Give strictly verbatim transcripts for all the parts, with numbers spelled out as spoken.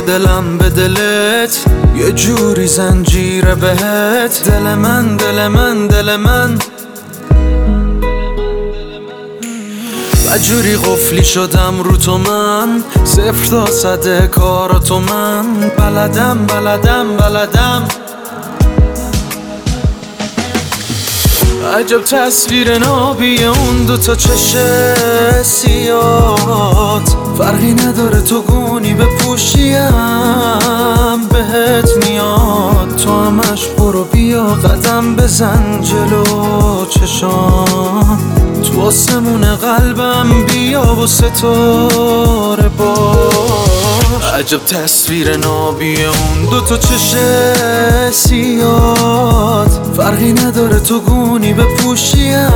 دلم به دلت یه جوری زنجیره بهت. دل من دل من دل من و جوری قفلی شدم رو تو من. صفر تا صد کارا تو من بلدم بلدم بلدم. عجب تصویر نابی اون دوتا چشه سیاد. فرقی نداره تو گونی بپوشیم بهت میاد. تو همش برو بیا قدم بزن جلو چشام. تو آسمون قلبم بیا و ستاره باش. عجب تصویر نابی اون دوتا چشه سیاد. فرقی نداره تو گونی بپوشیم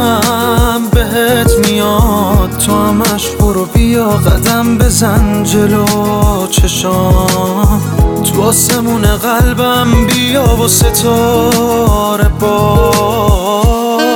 بهت میاد. تو همش برو بیا قدم بزن جلو چشام. تو آسمون قلبم بیا و ستاره باش.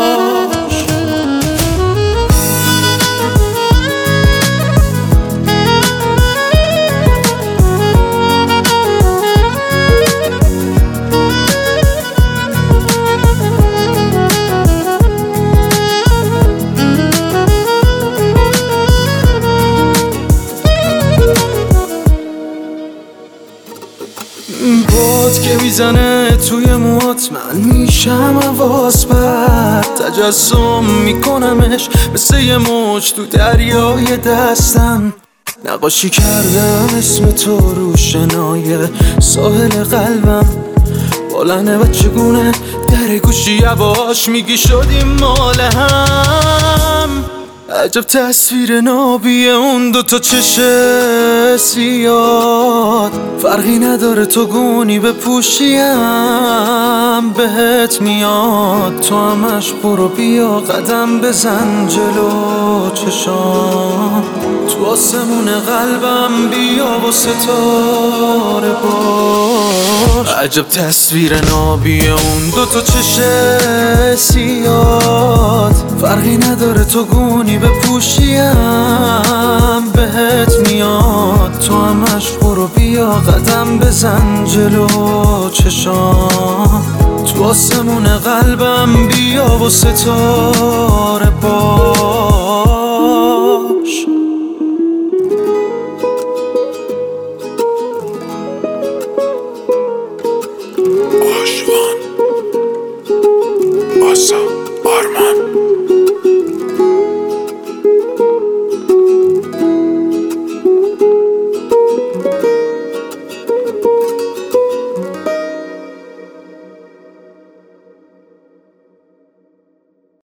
باد که میزنه توی موات من میشم حواس بر. تجسم میکنمش مثل یه موج تو دریای دستم. نقاشی کردم اسم تو رو شنای ساحل قلبم. بلنه و چگونه در گوشی یواش میگی شدیم مال هم. عجب تصویر نابی اون دوتا چشه سیاد. فرقی نداره تو گونی بپوشیم بهت میاد. تو همش برو بیا قدم بزن جلو چشام. تو آسمون قلبم بیا و ستاره باش. عجب تصویر نابی اون دوتا چشه سیاد. فرقی نداره تو گونی بپوشیم بهت میاد. تو همش برو بیا قدم بزن جلو چشام. تو آسمون قلبم بیا و ستاره باش. آشوان آسا